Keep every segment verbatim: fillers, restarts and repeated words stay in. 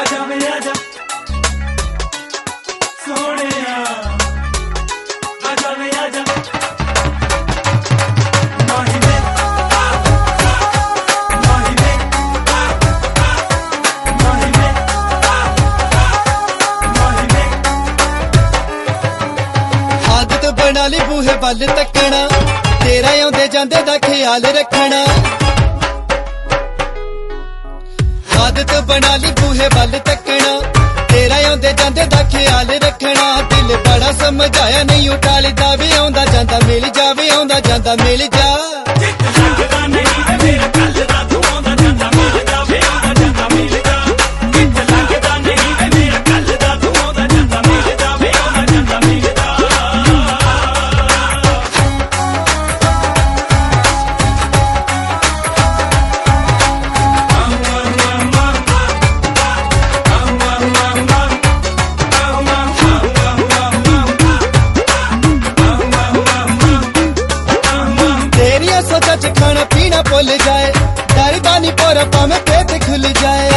आजा वे आजा सोहणिया आजा वे आजा माही वे माही वे माही वे माही वे आदत बना ली बूहे वल तकना तेरा आउंदे जांदे दा ख्याल रखना आदत बना ली बूहे वल तकना तेरा आउंदे जांदे दा ख्याल रखना दिल बड़ा समझाया नहीं उटालीदा वे आउंदा जांदा मिल जावे आउंदा जांदा मिल जा लगदा नहीं वे मेरा कल दा तू आउंदा जांदा मिल जावे आउंदा जांदा मिल जा लगदा नहीं वे मेरा कल दा तू आउंदा जांदा मिल जावे आउंदा जांदा मिल जा सोचा च खाना पीना भुल जाए डरदा नहीं पोरा पावे पेट खुल जाए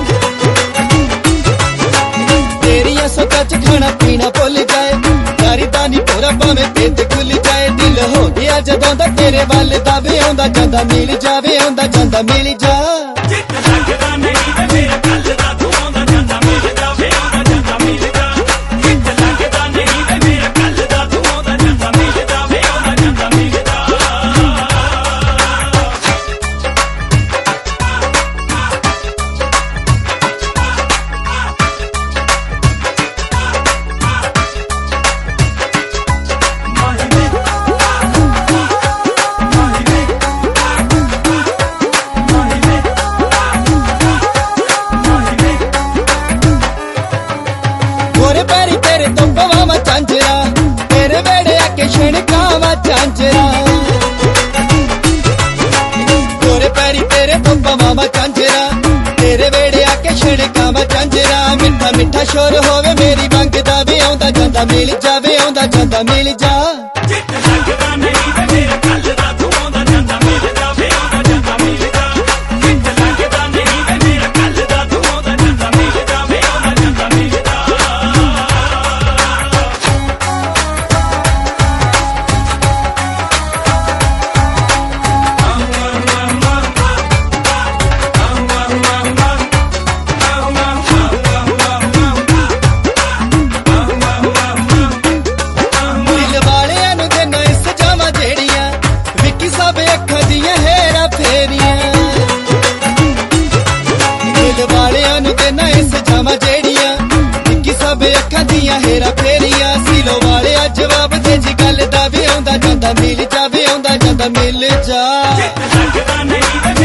तेरिया सोचा च खाना पीना भुल जाए डरदा नहीं पोरा पावे पेट खुल जाए दिल हो गया जदों दा तेरे वल दा वे आउंदा जांदा मिल जावे आउंदा जांदा मिल जा लगदा नहीं वे मेरा कल दा तू आउंदा जांदा मिल जावे आउंदा जांदा मिल जा लगदा नहीं वे मेरा कल दा तू आउंदा जांदा मिल जावे आउंदा जांदा मिल जा गोरे पैरी तेरे तो पवावा झांझरा तेरे वेड़े आके छिड़कावा झांझरा गोरे पैरी तेरे तो पवावा झांझरा तेरे वेड़े आके छिड़कावा झांझरा मिठा मिठा शोर होवे मेरी मंगदा वे आउंदा जांदा मिल जावे आउंदा जांदा मिल जा लगदा नहीं वे मेरा कल दा तू आउंदा जांदा मिल जावे आउंदा जांदा मिल जा लगदा नहीं वे मेरा कल दा तू आउंदा जांदा मिल जावे आउंदा जांदा मिल जा हेरा फेरिया सीलो वाले जवाब दे जी गल दा वे आउंदा जांदा मिल जावे आउंदा जांदा मिल जा लगदा नहीं